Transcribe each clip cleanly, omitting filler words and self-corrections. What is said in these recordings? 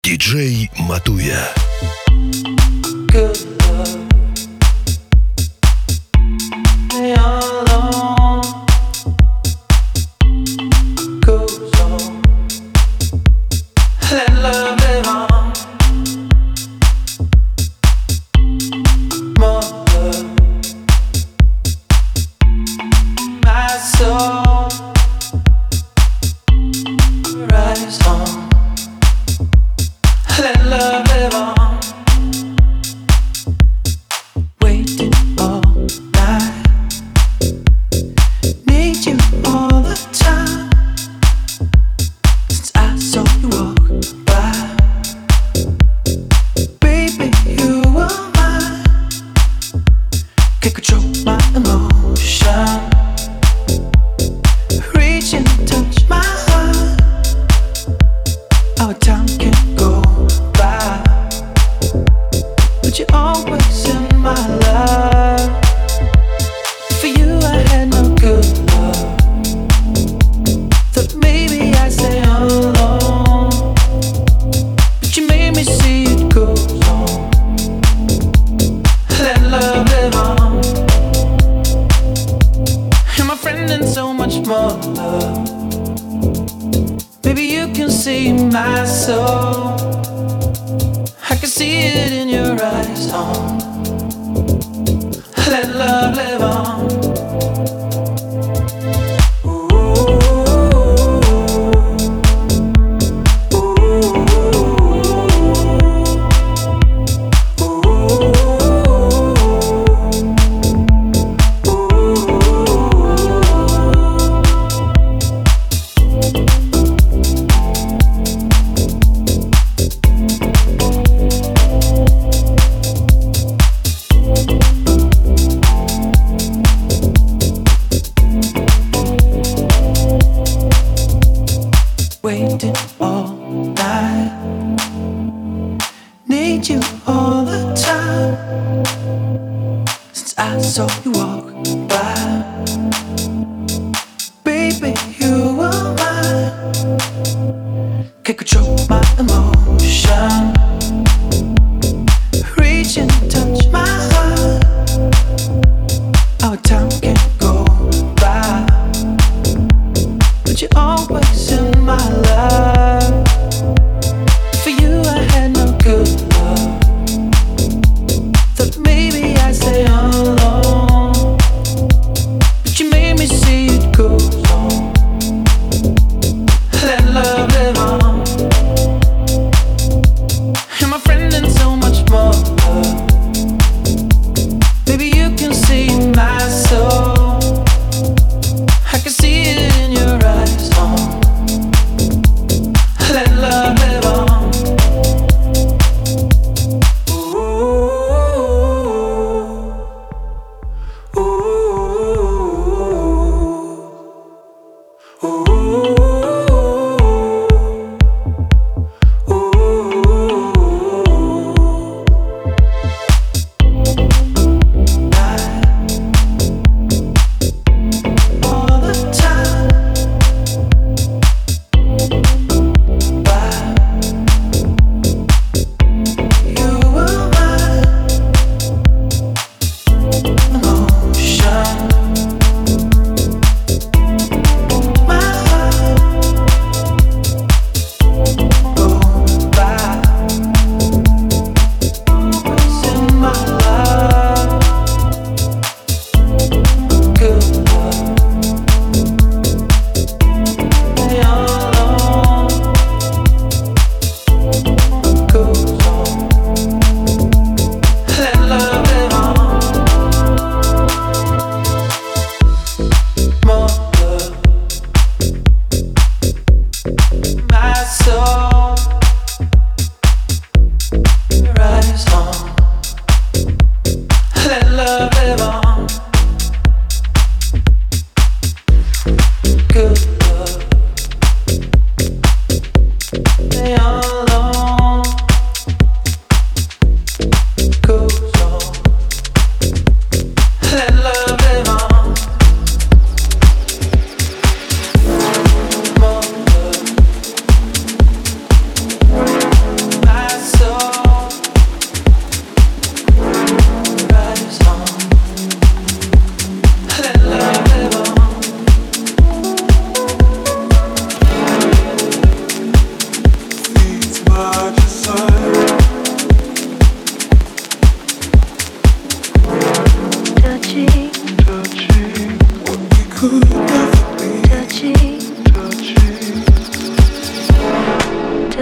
Диджей Матуя. Good love, they all alone goes on. Let love live on. More love, my soul rise on. Let love live on. Waiting all night. Need you all the time. Since I saw you walk by. Baby, you were mine. Can't control my emotion. Reach and touch my heart. Our time can't go by. But you're always in my life. For you I had no good love. Thought maybe I'd stay alone. But you made me see it goes on. Let love live on. You're my friend and so much more love. Maybe you can see my soul. I can see it in your eyes, oh. Let love live on. Waiting all night. Need you all the time. Since I saw you walk by. Baby, you were mine. Can't control my emotion. Reach and touch my heart. Our time can't go by. But you're always in my life. For you I had no good love. Thought maybe I'd stay alone.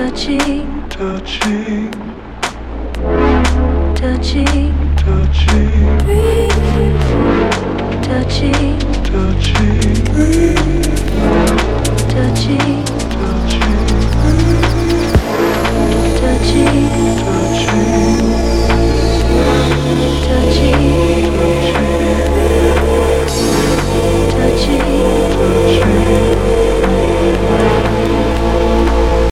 touching, touching, touching, breathe, touching, touching, breathe, touching.